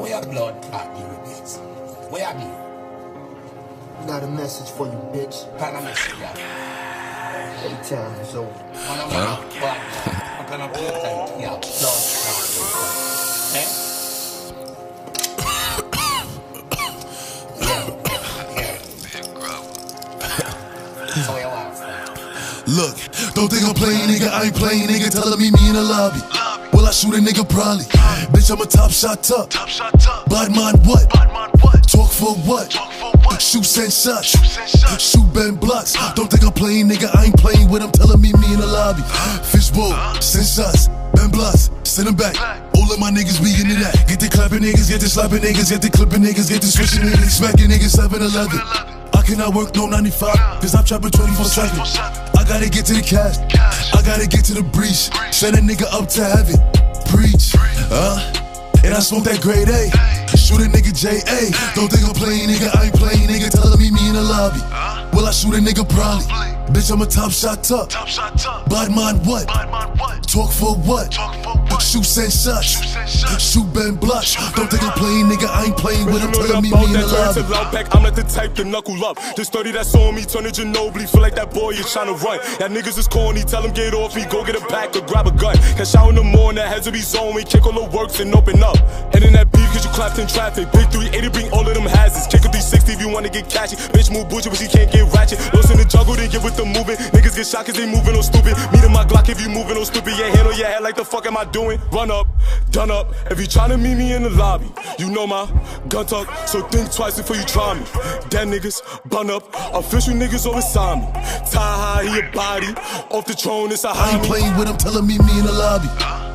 Where your blood clot give me, bitch? Where you be? Got a message for you, bitch. Kind of message, yeah. Daytime is over. Man, I'm bad. I'm gonna play time. Yeah, blood clot. Eh? So where you want? Look, don't think I'm playing, nigga. I ain't playing, nigga. Telling me in the lobby. Will I shoot a nigga? Probably. Bitch, I'm a top shot tuck. Bad mind what? Talk for what? Shoot send shots. Shoot bend blocks. Don't think I'm playing, nigga. I ain't playing with him. Telling me in the lobby. Fishbowl, send shots. Bend blocks, send them back. All of my niggas be into that. Get the clapping niggas, get the slapping niggas, get the clipping niggas, get the switching niggas, smacking niggas 7-11. I cannot work no 95, cause I'm trapping 24/7. I gotta get to the cash, I gotta get to the breach. Send a nigga up to heaven, preach. And I smoke that grade A. Shoot a nigga J.A. Don't think I'm playing, nigga. I ain't playing, nigga. Telling me in the lobby. Will I shoot a nigga? Probably. Bitch, I'm a top shot tuck. Bad mind what? Talk for what? Shoot send shots. Shoot bend blocks. Don't think I'm playing, nigga. I ain't playing with him. Telling me in the lobby. I'm not the type to knuckle up. This 30 that's on me, turn to Ginobili. Feel like that boy is trying to run. That niggas is corny. Tell him get off me. Go get a pack or grab a gun. Cash out in the morning. That heads will be zone. We kick all the works and open up. And in that beef, cause you clapped in traffic. Big 380, bring all of them hazards. Kick a 360 if you wanna get catchy. Bitch move butcher, but she can't get ratchet. Lost in the jungle, then get with the moving. Niggas get shot cause they moving on stupid. Meet in my Glock if you moving on stupid. Yeah, handle your head like the fuck am I doing? Run up, done up. If you tryna meet me in the lobby, you know my gun tuck. So think twice before you try me. Dead niggas, bun up. Official niggas always sign me. Tie high, he a body. Off the throne, it's a high. I ain't playing with him, telling me in the lobby.